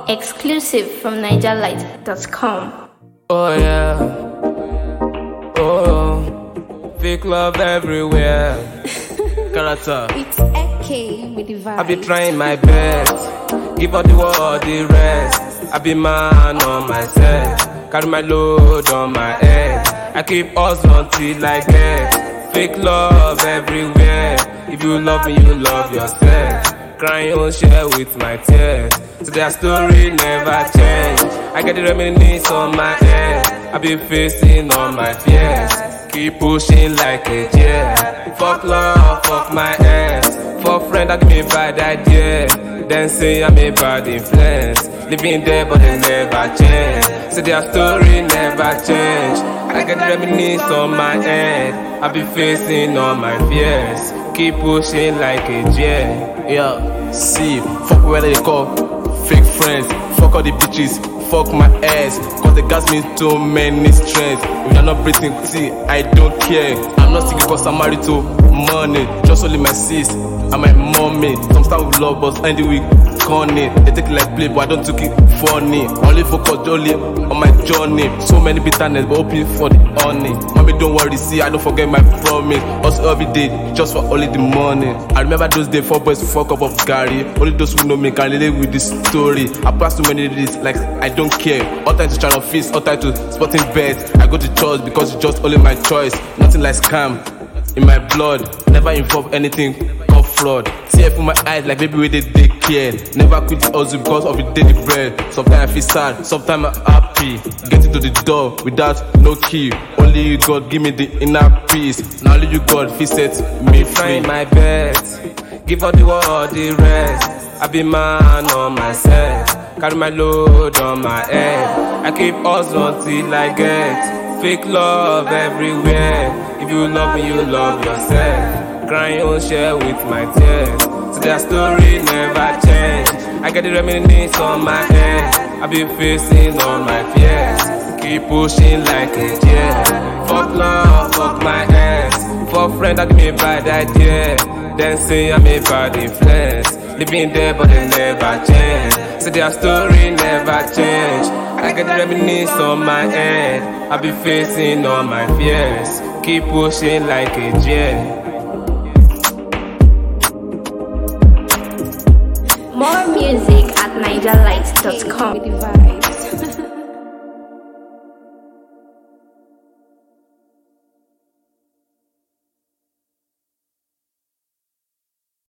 Exclusive from NigerLight.com. Oh yeah, oh, fake love everywhere. Character. It's AK with the vibe. I be trying my best, give all the world the rest. I be man on myself, carry my load on my head. I keep hustling till I get fake love everywhere. If you love me, you love yourself. Crying on share with my tears, so their story never change. I get the reminiscence on my head, I be facing all my fears. Keep pushing like a deer. Fuck love, fuck my ass. Fuck friend that give me bad idea. Then say I'm a bad influence. Living there but they never change. So their story never change. I get the reminiscence on my head, I be facing all my fears. Keep pushing like a deer. Yeah, see, fuck where they call fake friends. Fuck all the bitches, fuck my ass. Cause they gas me too many strengths. If you're not breathing, see, I don't care. I'm not sick because I'm married to money. Just only my sis and my mommy. Some start with love, but end the week corny. They take it like play, but I don't take it funny. Only focus only on my journey. So many bitterness, but hoping for the honey. Mommy, don't worry, see, I don't forget my promise. Also every day, just for only the money. I remember those days, 4 boys fuck up of Gary. Only those who know me can relate with this story. I pass too many days, like I don't care. All time to channel feast, all time to sporting bets. I go to church because it's just only my choice. Nothing like scam in my blood. Never involve anything called fraud. Tear from my eyes like baby with they care. Never quit the hustle because of the daily bread. Sometimes I feel sad, sometimes I'm happy. Get into the door without no key. Only you God give me the inner peace. Now only you God feel set me free. Trying my best, give all the world the rest. I be man on myself, carry my load on my head. I keep hustling till I get fake love everywhere. If you love me, you love yourself. Crying on share with my tears, so their story never change. I get the reminiscence on my head, I be facing all my fears. Keep pushing like a deer. Fuck love, fuck my ass. Fuck friend that give me bad idea. Then say I'm a bad influence. Living there but they never change. So their story never change. I get the reminiscence on my head, I be facing all my fears. Keep pushing like a deer. More music at NigerLight.com.